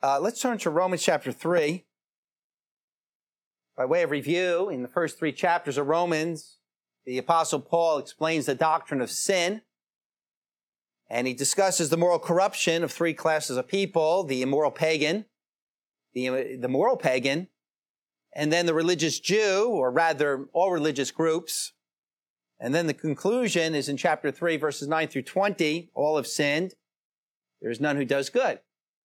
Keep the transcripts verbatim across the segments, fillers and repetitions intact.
Uh, let's turn to Romans chapter three. By way of review, in the first three chapters of Romans, the Apostle Paul explains the doctrine of sin, and he discusses the moral corruption of three classes of people: the immoral pagan, the, the moral pagan, and then the religious Jew, or rather all religious groups. And then the conclusion is in chapter three, verses nine through twenty, all have sinned. There is none who does good.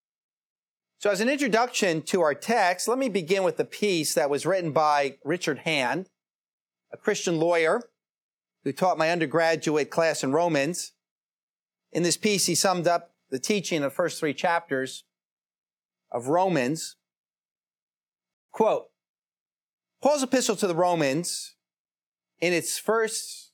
So as an introduction to our text, let me begin with the piece that was written by Richard Hand, a Christian lawyer who taught my undergraduate class in Romans. In this piece, he summed up the teaching of the first three chapters of Romans. Quote, Paul's epistle to the Romans, in its first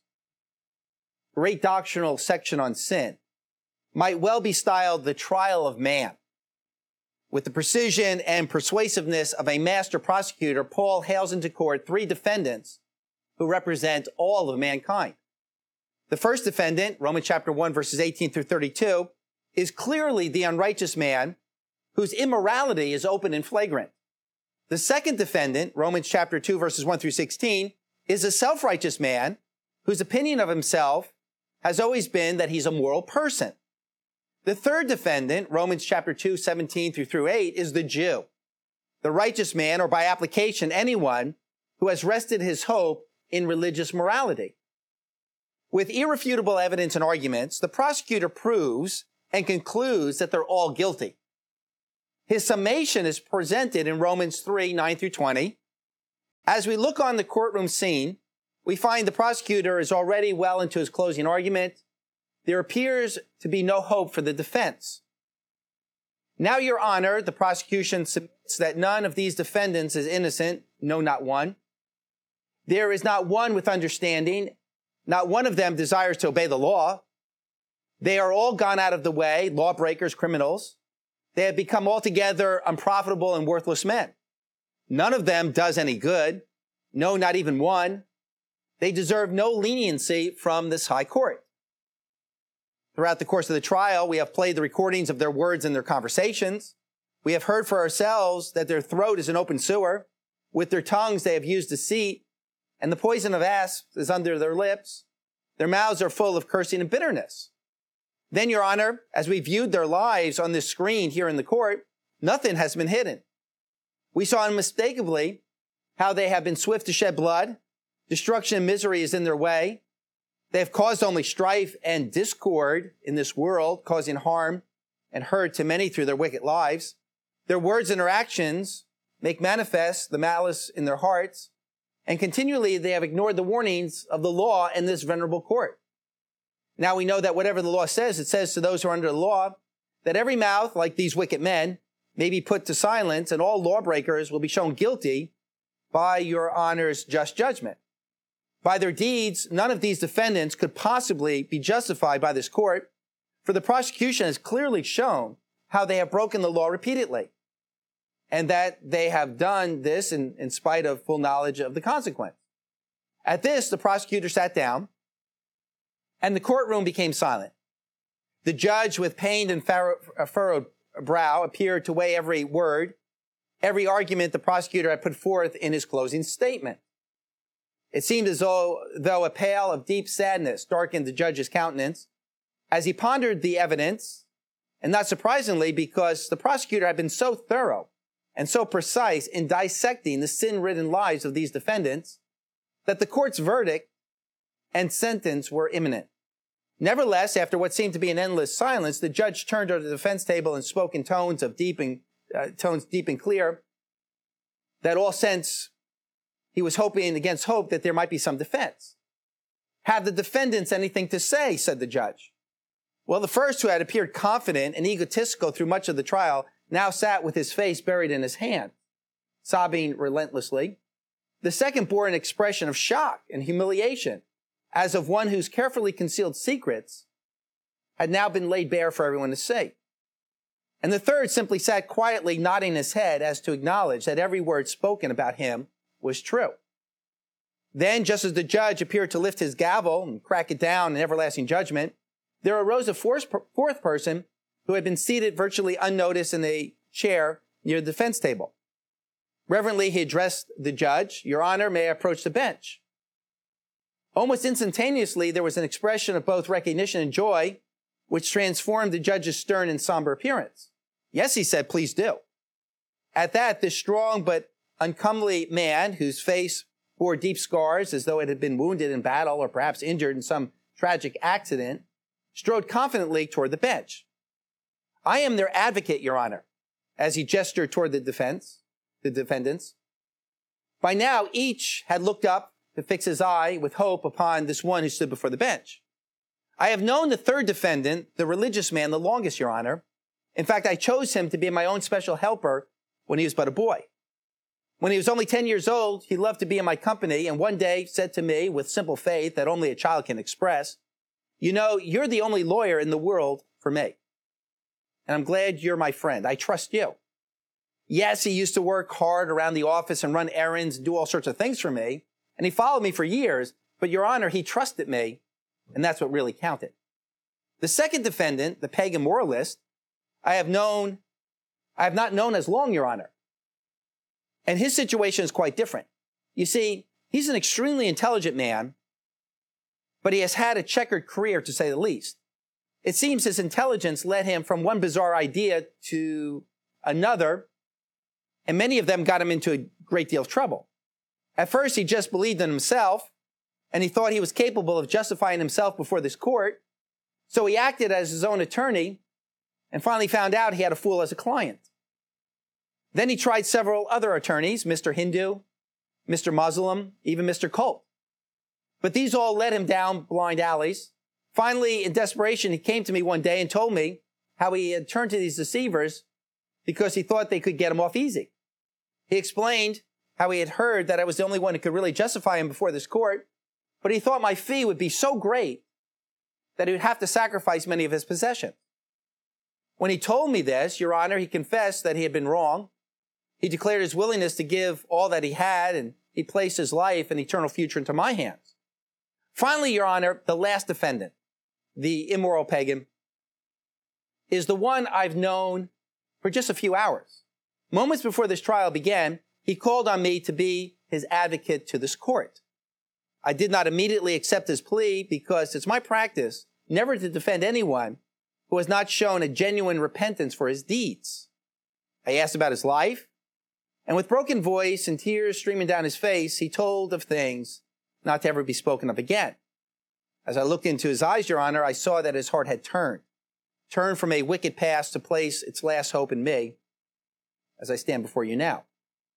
great doctrinal section on sin, might well be styled the trial of man. With the precision and persuasiveness of a master prosecutor, Paul hails into court three defendants who represent all of mankind. The first defendant, Romans chapter one, verses eighteen through thirty-two, is clearly the unrighteous man whose immorality is open and flagrant. The second defendant, Romans chapter two, verses one through sixteen, is a self-righteous man whose opinion of himself has always been that he's a moral person. The third defendant, Romans chapter two, seventeen through through eight, is the Jew, the righteous man, or by application, anyone who has rested his hope in religious morality. With irrefutable evidence and arguments, the prosecutor proves and concludes that they're all guilty. His summation is presented in Romans three, nine through twenty. As we look on the courtroom scene, we find the prosecutor is already well into his closing argument. There appears to be no hope for the defense. Now, Your Honor, the prosecution submits that none of these defendants is innocent, no, not one. There is not one with understanding. Not one of them desires to obey the law. They are all gone out of the way, lawbreakers, criminals. They have become altogether unprofitable and worthless men. None of them does any good. No, not even one. They deserve no leniency from this high court. Throughout the course of the trial, we have played the recordings of their words and their conversations. We have heard for ourselves that their throat is an open sewer. With their tongues they have used deceit, and the poison of asps is under their lips. Their mouths are full of cursing and bitterness. Then, Your Honor, as we viewed their lives on this screen here in the court, nothing has been hidden. We saw unmistakably how they have been swift to shed blood. Destruction and misery is in their way. They have caused only strife and discord in this world, causing harm and hurt to many through their wicked lives. Their words and their actions make manifest the malice in their hearts, and continually they have ignored the warnings of the law in this venerable court. Now we know that whatever the law says, it says to those who are under the law, that every mouth, like these wicked men, may be put to silence, and all lawbreakers will be shown guilty by Your Honor's just judgment. By their deeds, none of these defendants could possibly be justified by this court, for the prosecution has clearly shown how they have broken the law repeatedly, and that they have done this in, in spite of full knowledge of the consequence. At this, the prosecutor sat down, and the courtroom became silent. The judge, with pained and furrowed brow, appeared to weigh every word, every argument the prosecutor had put forth in his closing statement. It seemed as though, though a pale of deep sadness darkened the judge's countenance as he pondered the evidence, and not surprisingly, because the prosecutor had been so thorough and so precise in dissecting the sin-ridden lives of these defendants that the court's verdict and sentence were imminent. Nevertheless, after what seemed to be an endless silence, the judge turned to the defense table and spoke in tones of deep and uh, tones deep and clear that all sense he was hoping against hope that there might be some defense. Have the defendants anything to say, said the judge. Well, the first, who had appeared confident and egotistical through much of the trial, now sat with his face buried in his hand, sobbing relentlessly. The second bore an expression of shock and humiliation, as of one whose carefully concealed secrets had now been laid bare for everyone to see. And the third simply sat quietly nodding his head as to acknowledge that every word spoken about him was true. Then, just as the judge appeared to lift his gavel and crack it down in everlasting judgment, there arose a fourth person who had been seated virtually unnoticed in a chair near the defense table. Reverently, he addressed the judge, "Your Honor, may I approach the bench?" Almost instantaneously, there was an expression of both recognition and joy, which transformed the judge's stern and somber appearance. "Yes," he said, "please do." At that, this strong but uncomely man, whose face bore deep scars as though it had been wounded in battle or perhaps injured in some tragic accident, strode confidently toward the bench. "I am their advocate, Your Honor," as he gestured toward the defense, the defendants. By now, each had looked up to fix his eye with hope upon this one who stood before the bench. "I have known the third defendant, the religious man, the longest, Your Honor. In fact, I chose him to be my own special helper when he was but a boy. When he was only ten years old, he loved to be in my company, and one day said to me with simple faith that only a child can express, 'You know, you're the only lawyer in the world for me. And I'm glad you're my friend. I trust you.' Yes, he used to work hard around the office and run errands and do all sorts of things for me, and he followed me for years, but Your Honor, he trusted me, and that's what really counted. The second defendant, the pagan moralist, I have known, I have not known as long, Your Honor. And his situation is quite different. You see, he's an extremely intelligent man, but he has had a checkered career, to say the least. It seems his intelligence led him from one bizarre idea to another, and many of them got him into a great deal of trouble. At first, he just believed in himself, and he thought he was capable of justifying himself before this court, so he acted as his own attorney, and finally found out he had a fool as a client. Then he tried several other attorneys, Mister Hindu, Mister Muslim, even Mister Colt. But these all led him down blind alleys. Finally, in desperation, he came to me one day and told me how he had turned to these deceivers because he thought they could get him off easy. He explained how he had heard that I was the only one who could really justify him before this court, but he thought my fee would be so great that he would have to sacrifice many of his possessions. When he told me this, Your Honor, he confessed that he had been wrong. He declared his willingness to give all that he had, and he placed his life and eternal future into my hands. Finally, Your Honor, the last defendant, the immoral pagan, is the one I've known for just a few hours. Moments before this trial began, he called on me to be his advocate to this court. I did not immediately accept his plea because it's my practice never to defend anyone who has not shown a genuine repentance for his deeds. I asked about his life, and with broken voice and tears streaming down his face, he told of things not to ever be spoken of again. As I looked into his eyes, Your Honor, I saw that his heart had turned, turned from a wicked past to place its last hope in me, as I stand before you now.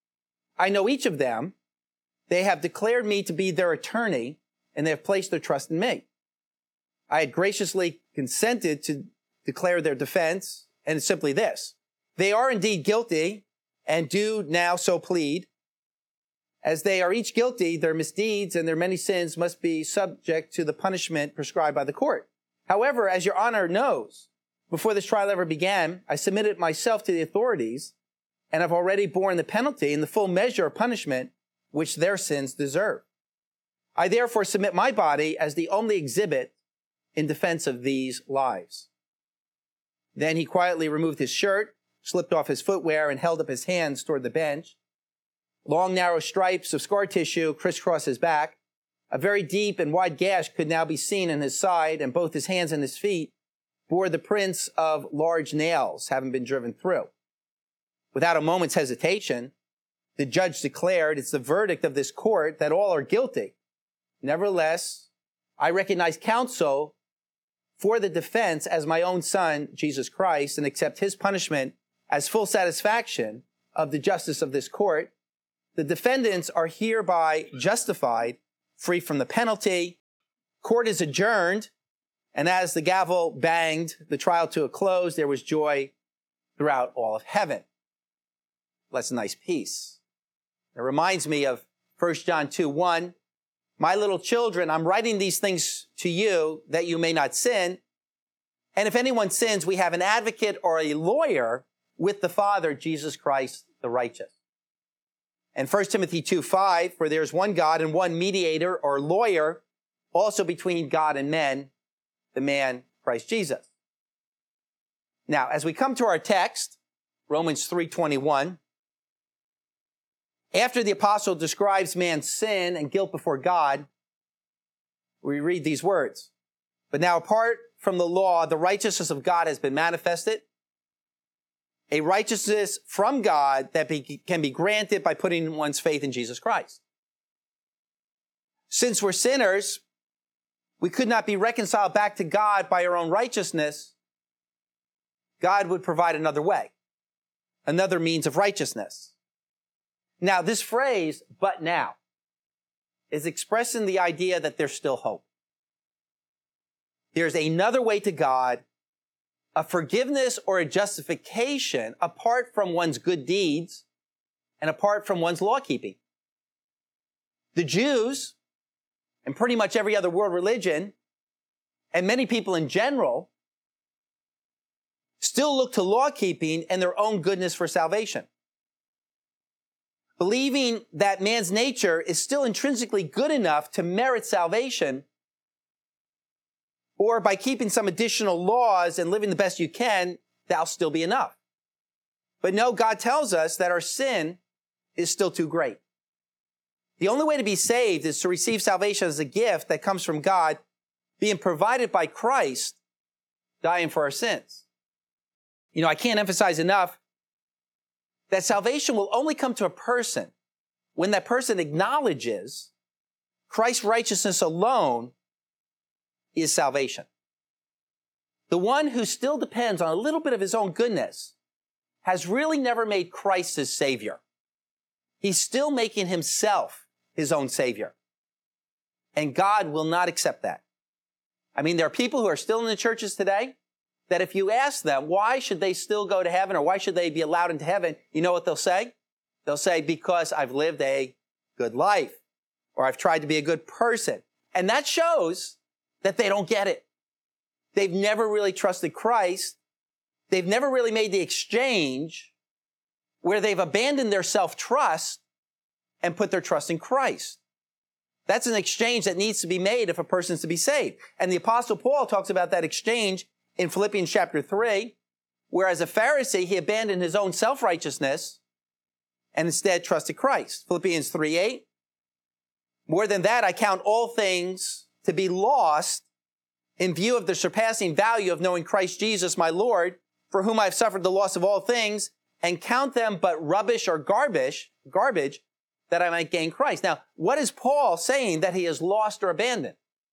I know each of them. They have declared me to be their attorney, and they have placed their trust in me. I had graciously consented to declare their defense, and it's simply this. They are indeed guilty, and do now so plead. As they are each guilty, their misdeeds and their many sins must be subject to the punishment prescribed by the court. However, as Your Honor knows, before this trial ever began, I submitted myself to the authorities and have already borne the penalty and the full measure of punishment which their sins deserve. I therefore submit my body as the only exhibit in defense of these lives. Then he quietly removed his shirt, slipped off his footwear, and held up his hands toward the bench. Long, narrow stripes of scar tissue crisscrossed his back. A very deep and wide gash could now be seen in his side, and both his hands and his feet bore the prints of large nails having been driven through. Without a moment's hesitation, the judge declared it's the verdict of this court that all are guilty. Nevertheless, I recognize counsel for the defense as my own son, Jesus Christ, and accept his punishment as full satisfaction of the justice of this court. The defendants are hereby justified, free from the penalty. Court is adjourned, and as the gavel banged the trial to a close, there was joy throughout all of heaven. That's a nice piece. It reminds me of First John two one. My little children, I'm writing these things to you that you may not sin. And if anyone sins, we have an advocate or a lawyer with the Father, Jesus Christ the righteous. And First Timothy two five, for there's one God and one mediator or lawyer also between God and men, the man Christ Jesus. Now, as we come to our text, Romans three twenty-one. After the apostle describes man's sin and guilt before God, we read these words. But now apart from the law, the righteousness of God has been manifested, a righteousness from God that be, can be granted by putting one's faith in Jesus Christ. Since we're sinners, we could not be reconciled back to God by our own righteousness. God would provide another way, another means of righteousness. Now, this phrase, but now, is expressing the idea that there's still hope. There's another way to God, a forgiveness or a justification apart from one's good deeds and apart from one's law keeping. The Jews, and pretty much every other world religion, and many people in general, still look to law keeping and their own goodness for salvation, believing that man's nature is still intrinsically good enough to merit salvation, or by keeping some additional laws and living the best you can, that'll still be enough. But no, God tells us that our sin is still too great. The only way to be saved is to receive salvation as a gift that comes from God, being provided by Christ, dying for our sins. You know, I can't emphasize enough that salvation will only come to a person when that person acknowledges Christ's righteousness alone is salvation. The one who still depends on a little bit of his own goodness has really never made Christ his Savior. He's still making himself his own Savior. And God will not accept that. I mean, there are people who are still in the churches today that if you ask them, why should they still go to heaven or why should they be allowed into heaven? You know what they'll say? They'll say, because I've lived a good life or I've tried to be a good person. And that shows that they don't get it. They've never really trusted Christ. They've never really made the exchange where they've abandoned their self-trust and put their trust in Christ. That's an exchange that needs to be made if a person's to be saved. And the Apostle Paul talks about that exchange in Philippians chapter three, where as a Pharisee, he abandoned his own self-righteousness and instead trusted Christ. Philippians three eight. More than that, I count all things to be lost in view of the surpassing value of knowing Christ Jesus, my Lord, for whom I have suffered the loss of all things, and count them but rubbish or garbage, garbage, that I might gain Christ. Now, what is Paul saying that he has lost or abandoned?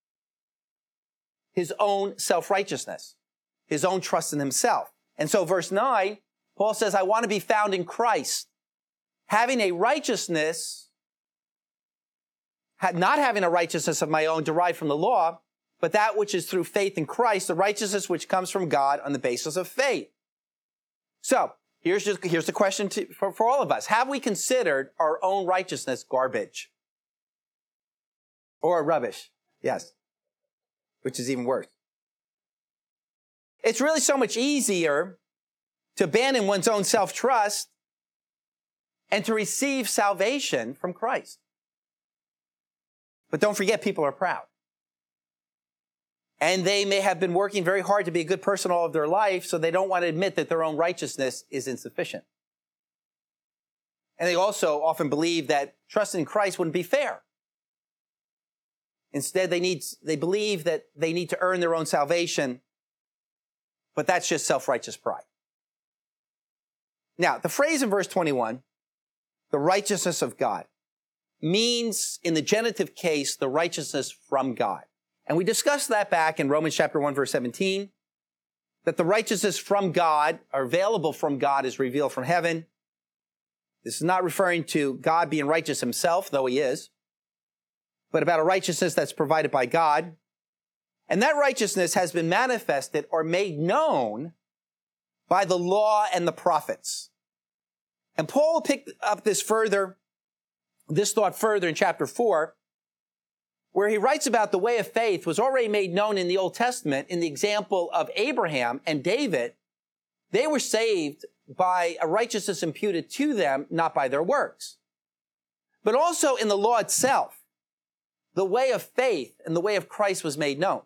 His own self-righteousness, his own trust in himself. And so verse nine, Paul says, I want to be found in Christ, having a righteousness, not having a righteousness of my own derived from the law, but that which is through faith in Christ, the righteousness which comes from God on the basis of faith. So, here's just, here's the question to, for, for all of us. Have we considered our own righteousness garbage? Or rubbish? Yes. Which is even worse. It's really so much easier to abandon one's own self-trust and to receive salvation from Christ. But don't forget, people are proud. And they may have been working very hard to be a good person all of their life, so they don't want to admit that their own righteousness is insufficient. And they also often believe that trusting in Christ wouldn't be fair. Instead, they need, they believe that they need to earn their own salvation, but that's just self-righteous pride. Now, the phrase in verse twenty-one, the righteousness of God, means in the genitive case, the righteousness from God. And we discussed that back in Romans chapter one, verse seventeen, that the righteousness from God, or available from God, is revealed from heaven. This is not referring to God being righteous himself, though he is, but about a righteousness that's provided by God. And that righteousness has been manifested or made known by the law and the prophets. And Paul will pick up this further, this thought further in chapter four, where he writes about the way of faith was already made known in the Old Testament in the example of Abraham and David. They were saved by a righteousness imputed to them, not by their works. But also in the law itself, the way of faith and the way of Christ was made known.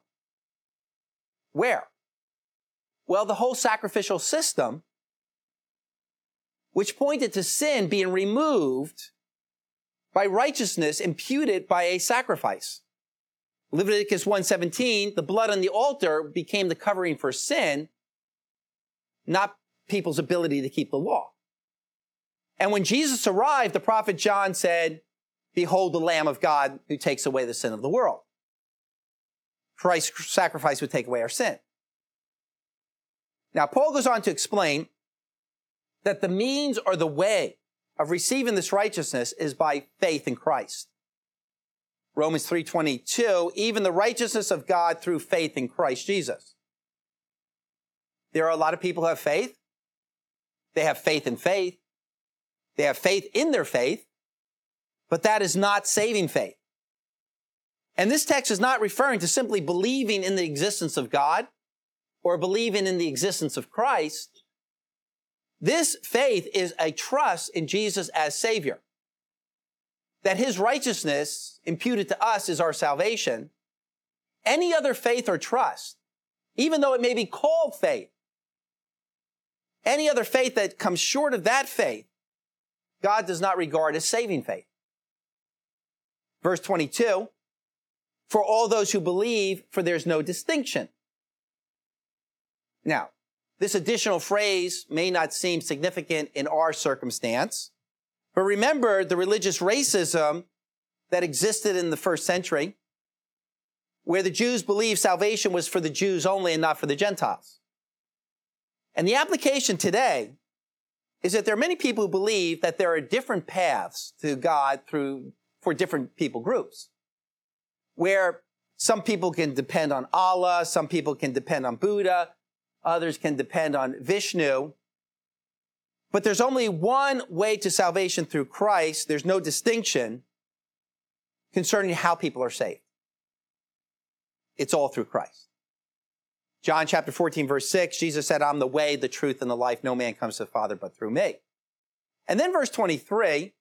Where? Well, the whole sacrificial system which pointed to sin being removed by righteousness imputed by a sacrifice. Leviticus one seventeen, the blood on the altar became the covering for sin, not people's ability to keep the law. And when Jesus arrived, the prophet John said, "Behold the Lamb of God who takes away the sin of the world." Christ's sacrifice would take away our sin. Now, Paul goes on to explain that the means or the way of receiving this righteousness is by faith in Christ. Romans three twenty-two, even the righteousness of God through faith in Christ Jesus. There are a lot of people who have faith. They have faith in faith. They have faith in their faith, but that is not saving faith. And this text is not referring to simply believing in the existence of God or believing in the existence of Christ. This faith is a trust in Jesus as Savior. That his righteousness imputed to us is our salvation. Any other faith or trust, even though it may be called faith, any other faith that comes short of that faith, God does not regard as saving faith. Verse twenty-two, for all those who believe, for there's no distinction. Now, this additional phrase may not seem significant in our circumstance, but remember the religious racism that existed in the first century, where the Jews believed salvation was for the Jews only and not for the Gentiles. And the application today is that there are many people who believe that there are different paths to God through for different people groups, where some people can depend on Allah, some people can depend on Buddha, others can depend on Vishnu. But there's only one way to salvation through Christ. There's no distinction concerning how people are saved. It's all through Christ. John chapter fourteen, verse six, Jesus said, I'm the way, the truth, and the life. No man comes to the Father but through me. And then verse twenty-three,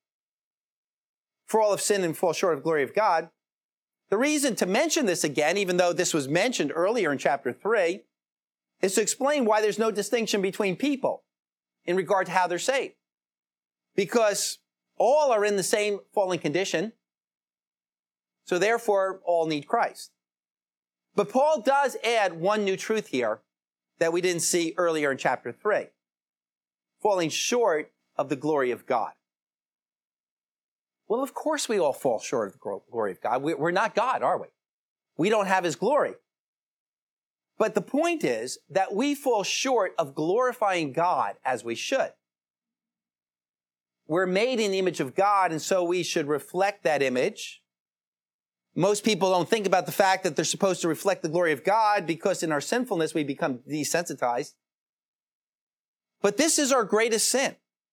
for all have sinned and fall short of the glory of God. The reason to mention this again, even though this was mentioned earlier in chapter three, is to explain why there's no distinction between people in regard to how they're saved. Because all are in the same fallen condition, so therefore all need Christ. But Paul does add one new truth here that we didn't see earlier in chapter three. Falling short of the glory of God. Well, of course we all fall short of the glory of God. We're not God, are we? We don't have his glory. But the point is that we fall short of glorifying God as we should. We're made in the image of God, and so we should reflect that image. Most people don't think about the fact that they're supposed to reflect the glory of God because in our sinfulness we become desensitized. But this is our greatest sin.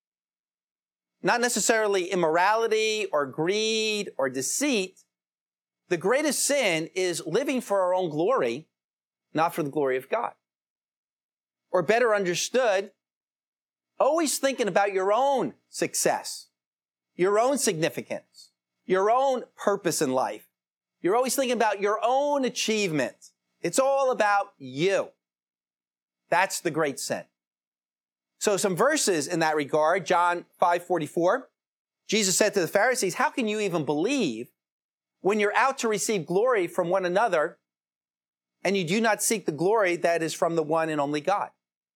Not necessarily immorality or greed or deceit. The greatest sin is living for our own glory, not for the glory of God. Or better understood, always thinking about your own success, your own significance, your own purpose in life. You're always thinking about your own achievement. It's all about you. That's the great sin. So some verses in that regard, John five forty-four, Jesus said to the Pharisees, how can you even believe when you're out to receive glory from one another and you do not seek the glory that is from the one and only God?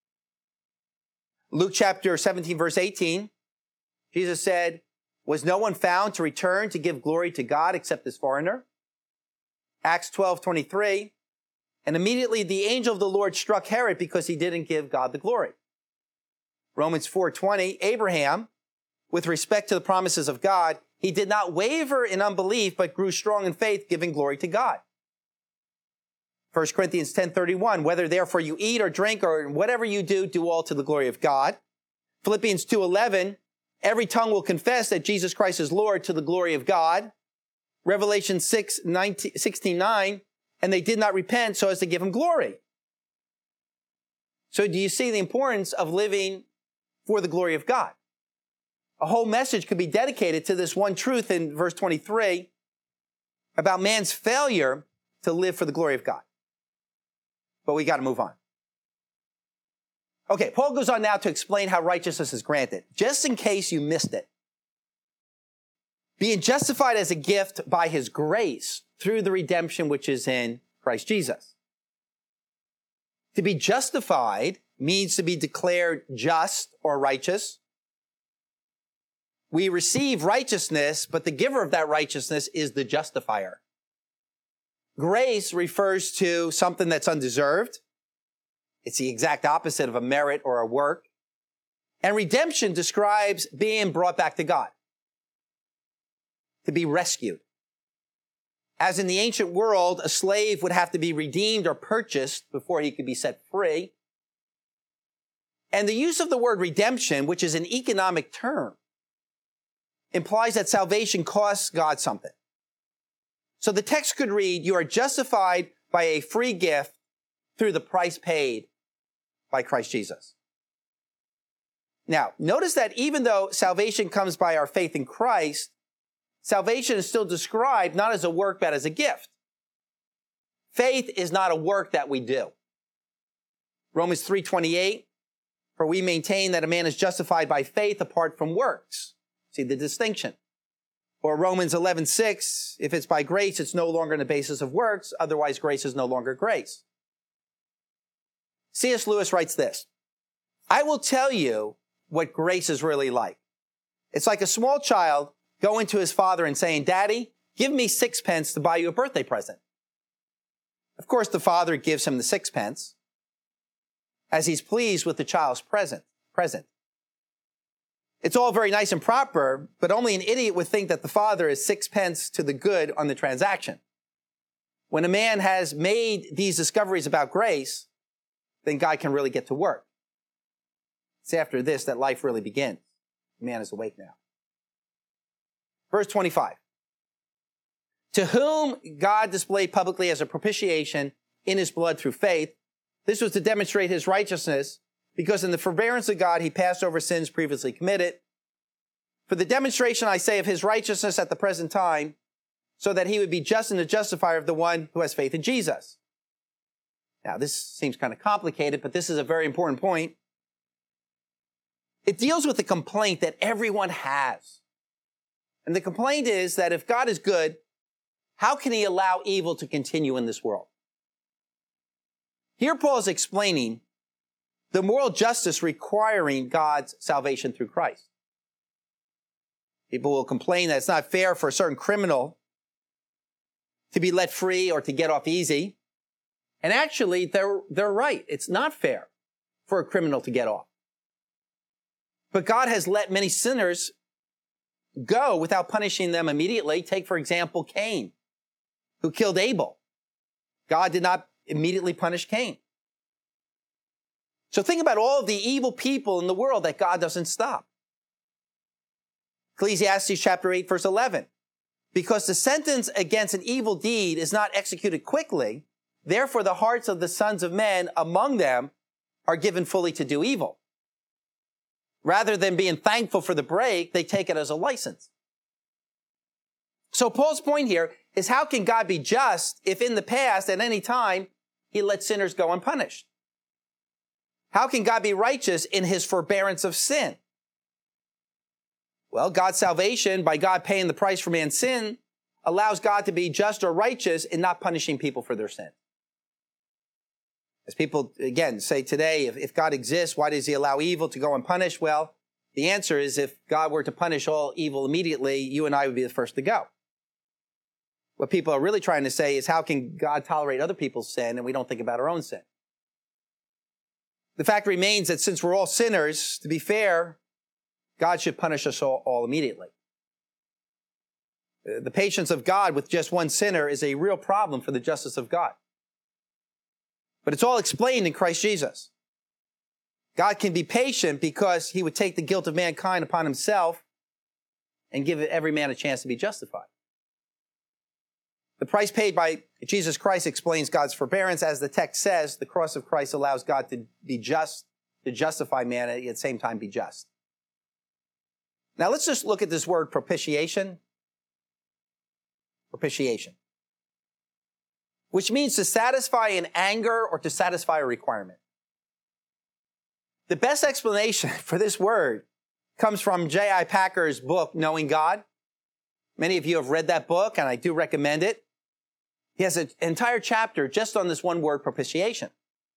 Luke chapter seventeen, verse eighteen, Jesus said, was no one found to return to give glory to God except this foreigner? Acts twelve twenty-three, and immediately the angel of the Lord struck Herod because he didn't give God the glory. Romans four twenty, Abraham, with respect to the promises of God, he did not waver in unbelief, but grew strong in faith, giving glory to God. First Corinthians ten thirty-one, whether therefore you eat or drink or whatever you do, do all to the glory of God. Philippians two eleven, every tongue will confess that Jesus Christ is Lord to the glory of God. Revelation six sixteen nine, and they did not repent so as to give him glory. So do you see the importance of living for the glory of God? A whole message could be dedicated to this one truth in verse twenty-three about man's failure to live for the glory of God. But we got to move on. Okay, Paul goes on now to explain how righteousness is granted, just in case you missed it. Being justified as a gift by his grace through the redemption which is in Christ Jesus. To be justified means to be declared just or righteous. We receive righteousness, but the giver of that righteousness is the justifier. Grace refers to something that's undeserved. It's the exact opposite of a merit or a work. And redemption describes being brought back to God, to be rescued. As in the ancient world, a slave would have to be redeemed or purchased before he could be set free. And the use of the word redemption, which is an economic term, implies that salvation costs God something. So the text could read, you are justified by a free gift through the price paid by Christ Jesus. Now, notice that even though salvation comes by our faith in Christ, salvation is still described not as a work, but as a gift. Faith is not a work that we do. Romans three twenty-eight, for we maintain that a man is justified by faith apart from works. See the distinction. Or Romans eleven six, if it's by grace, it's no longer on the basis of works, otherwise grace is no longer grace. C S Lewis writes this, I will tell you what grace is really like. It's like a small child going to his father and saying, Daddy, give me sixpence to buy you a birthday present. Of course, the father gives him the sixpence as he's pleased with the child's present. present. It's all very nice and proper, but only an idiot would think that the father is sixpence to the good on the transaction. When a man has made these discoveries about grace, then God can really get to work. It's after this that life really begins. The man is awake now. Verse twenty-five. To whom God displayed publicly as a propitiation in his blood through faith. This was to demonstrate his righteousness, because in the forbearance of God, he passed over sins previously committed. For the demonstration, I say, of his righteousness at the present time, so that he would be just and the justifier of the one who has faith in Jesus. Now, this seems kind of complicated, but this is a very important point. It deals with the complaint that everyone has. And the complaint is that if God is good, how can he allow evil to continue in this world? Here Paul is explaining the moral justice requiring God's salvation through Christ. People will complain that it's not fair for a certain criminal to be let free or to get off easy. And actually, they're, they're right. It's not fair for a criminal to get off. But God has let many sinners go without punishing them immediately. Take, for example, Cain, who killed Abel. God did not immediately punish Cain. So think about all of the evil people in the world that God doesn't stop. Ecclesiastes chapter eight, verse eleven. Because the sentence against an evil deed is not executed quickly, therefore the hearts of the sons of men among them are given fully to do evil. Rather than being thankful for the break, they take it as a license. So Paul's point here is, how can God be just if in the past, at any time, he let sinners go unpunished? How can God be righteous in his forbearance of sin? Well, God's salvation, by God paying the price for man's sin, allows God to be just or righteous in not punishing people for their sin. As people, again, say today, if, if God exists, why does he allow evil to go unpunished? Well, the answer is, if God were to punish all evil immediately, you and I would be the first to go. What people are really trying to say is, how can God tolerate other people's sin and we don't think about our own sin? The fact remains that since we're all sinners, to be fair, God should punish us all, all immediately. The patience of God with just one sinner is a real problem for the justice of God. But it's all explained in Christ Jesus. God can be patient because he would take the guilt of mankind upon himself and give every man a chance to be justified. The price paid by Jesus Christ explains God's forbearance. As the text says, the cross of Christ allows God to be just, to justify man, and at the same time be just. Now let's just look at this word propitiation. Propitiation. Which means to satisfy an anger or to satisfy a requirement. The best explanation for this word comes from J I Packer's book, Knowing God. Many of you have read that book, and I do recommend it. He has an entire chapter just on this one word, propitiation.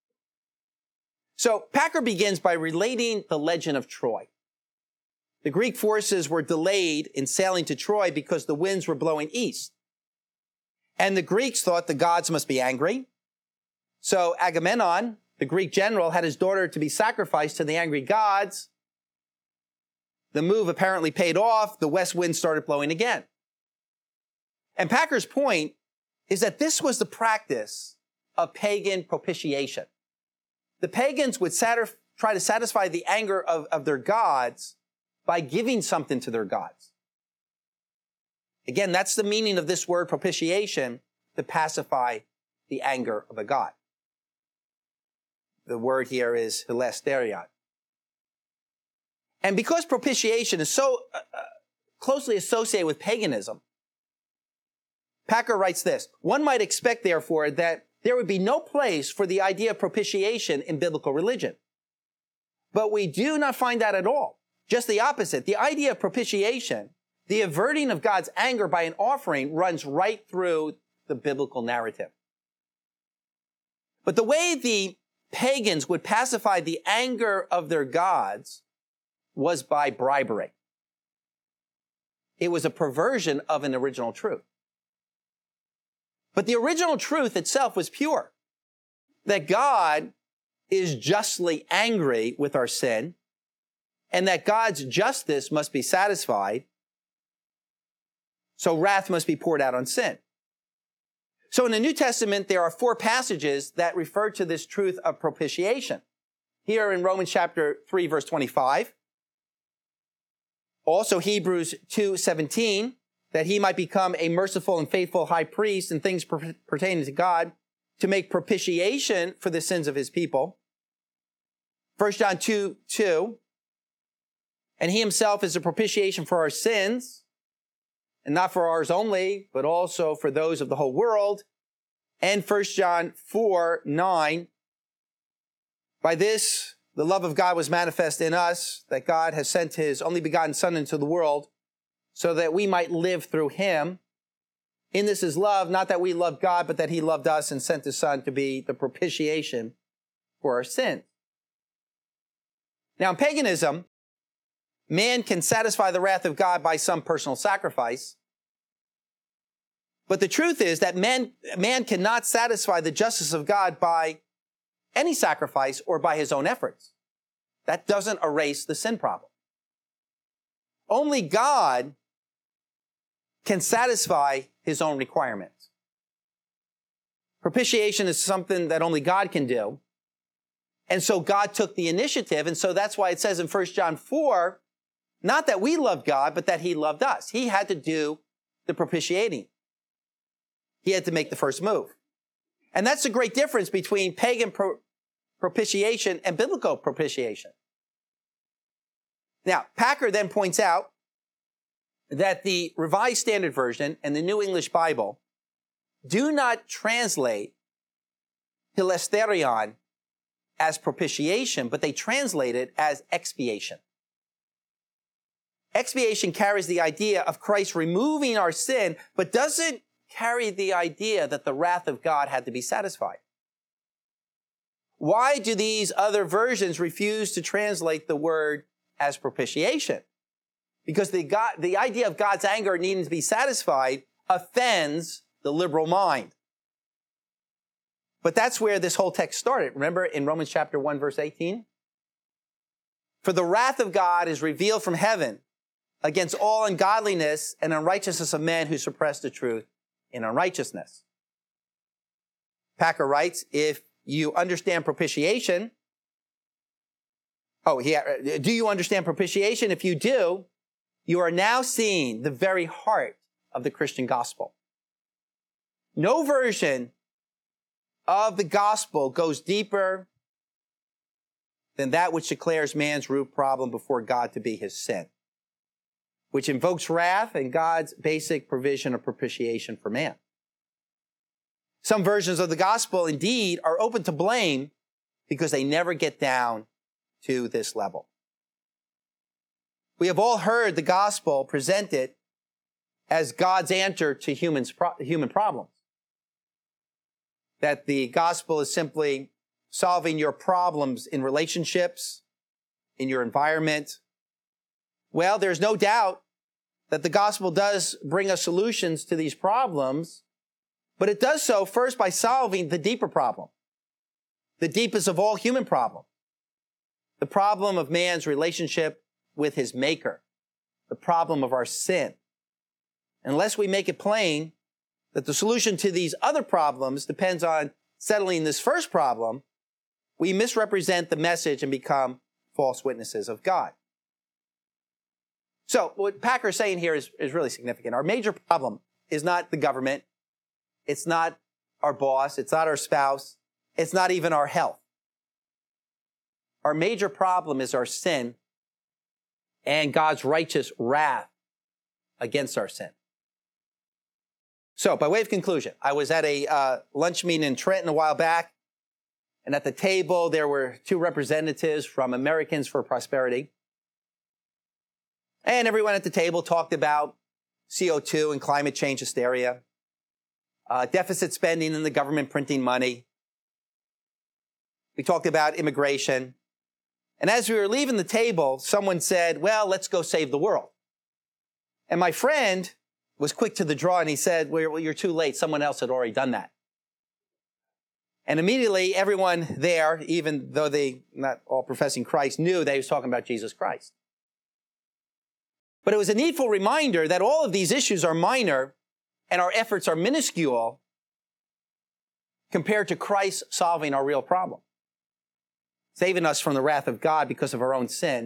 So Packer begins by relating the legend of Troy. The Greek forces were delayed in sailing to Troy because the winds were blowing east. And the Greeks thought the gods must be angry. So Agamemnon, the Greek general, had his daughter to be sacrificed to the angry gods. The move apparently paid off. The west wind started blowing again. And Packer's point is that this was the practice of pagan propitiation. The pagans would satir- try to satisfy the anger of, of their gods by giving something to their gods. Again, that's the meaning of this word propitiation, to pacify the anger of a god. The word here is hilasterion. And because propitiation is so uh, closely associated with paganism, Packer writes this: one might expect, therefore, that there would be no place for the idea of propitiation in biblical religion. But we do not find that at all. Just the opposite. The idea of propitiation, the averting of God's anger by an offering, runs right through the biblical narrative. But the way the pagans would pacify the anger of their gods was by bribery. It was a perversion of an original truth. But the original truth itself was pure, that God is justly angry with our sin, and that God's justice must be satisfied, so wrath must be poured out on sin. So in the New Testament, there are four passages that refer to this truth of propitiation. Here in Romans chapter three, verse twenty-five. Also Hebrews two seventeen, that he might become a merciful and faithful high priest in things per- pertaining to God, to make propitiation for the sins of his people. First John two two, and he himself is a propitiation for our sins, and not for ours only, but also for those of the whole world. And First John four nine, by this the love of God was manifest in us, that God has sent his only begotten Son into the world, so that we might live through him. In this is love, not that we loved God, but that he loved us and sent his Son to be the propitiation for our sins. Now, in paganism, man can satisfy the wrath of God by some personal sacrifice. But the truth is that man, man cannot satisfy the justice of God by any sacrifice or by his own efforts. That doesn't erase the sin problem. Only God can satisfy his own requirements. Propitiation is something that only God can do. And so God took the initiative. And so that's why it says in First John four, not that we loved God, but that he loved us. He had to do the propitiating. He had to make the first move. And that's the great difference between pagan pro- propitiation and biblical propitiation. Now, Packer then points out that the Revised Standard Version and the New English Bible do not translate hilasterion as propitiation, but they translate it as expiation. Expiation carries the idea of Christ removing our sin, but doesn't carry the idea that the wrath of God had to be satisfied. Why do these other versions refuse to translate the word as propitiation? Because the, God, the idea of God's anger needing to be satisfied offends the liberal mind. But that's where this whole text started. Remember in Romans chapter one, verse eighteen? For the wrath of God is revealed from heaven against all ungodliness and unrighteousness of men who suppress the truth in unrighteousness. Packer writes, if you understand propitiation, oh, yeah, do you understand propitiation? If you do, you are now seeing the very heart of the Christian gospel. No version of the gospel goes deeper than that which declares man's root problem before God to be his sin, which invokes wrath and God's basic provision of propitiation for man. Some versions of the gospel, indeed, are open to blame because they never get down to this level. We have all heard the gospel presented as God's answer to humans, human problems. That the gospel is simply solving your problems in relationships, in your environment. Well, there's no doubt that the gospel does bring us solutions to these problems, but it does so first by solving the deeper problem, the deepest of all human problems, the problem of man's relationship with his maker, the problem of our sin. Unless we make it plain that the solution to these other problems depends on settling this first problem, we misrepresent the message and become false witnesses of God. So what Packer is saying here is, is really significant. Our major problem is not the government. It's not our boss. It's not our spouse. It's not even our health. Our major problem is our sin and God's righteous wrath against our sin. So, by way of conclusion, I was at a uh, lunch meeting in Trenton a while back, and at the table there were two representatives from Americans for Prosperity. And everyone at the table talked about C O two and climate change hysteria, uh, deficit spending and the government printing money. We talked about immigration. And as we were leaving the table, someone said, well, let's go save the world. And my friend was quick to the draw and he said, well, you're too late. Someone else had already done that. And immediately everyone there, even though they not all professing Christ, knew that he was talking about Jesus Christ. But it was a needful reminder that all of these issues are minor and our efforts are minuscule compared to Christ solving our real problem, saving us from the wrath of God because of our own sin.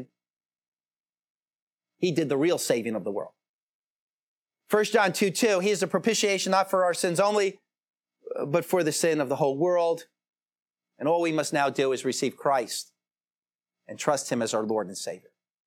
He did the real saving of the world. First John two two, he is a propitiation not for our sins only, but for the sin of the whole world. And all we must now do is receive Christ and trust him as our Lord and Savior.